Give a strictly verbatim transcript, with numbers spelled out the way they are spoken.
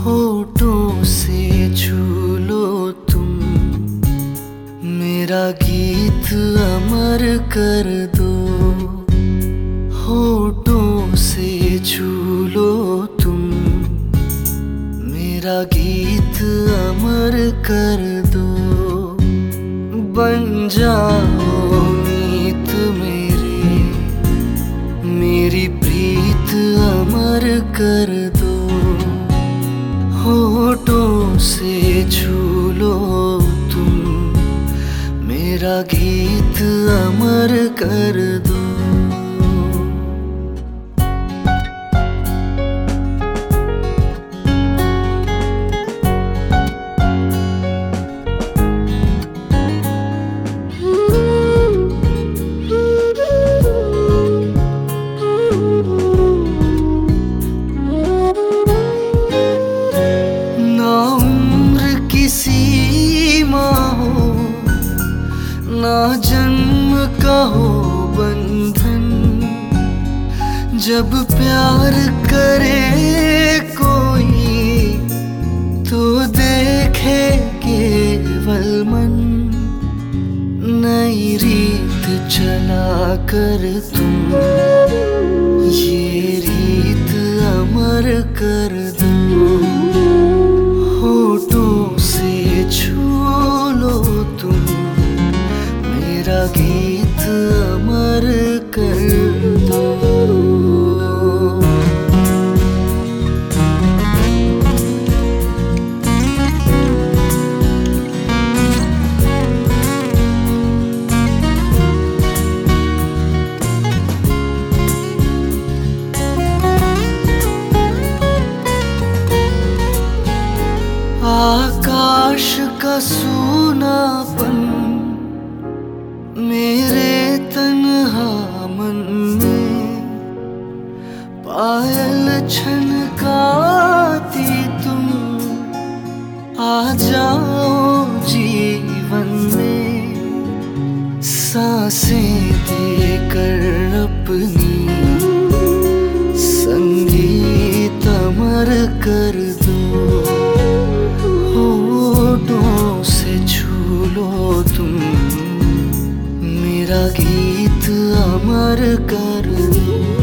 होठों से छू लो तुम, मेरा गीत अमर कर दो। होठों से छू लो तुम, मेरा गीत अमर कर दो। बन जाओ मीत मेरे, मेरी प्रीत अमर कर दो। होठों से छू लो तुम, मेरा गीत अमर कर दो। सीमा हो ना जन्म का हो बंधन, जब प्यार करे कोई तो देखे केवल मन। नई रीत चला कर तुम, ये रीत अमर कर दो। होठों से छू लो तुम, मेरा गीत अमर कर दो। आकाश का सूनापन मेरे तन्हा मन में, पायल छनकाती तुम आ जाओ जीवन में। सांसें देकर अपनी संगीत अमर कर दो। होठों से छू लो तुम, मेरा गीत अमर कर दो।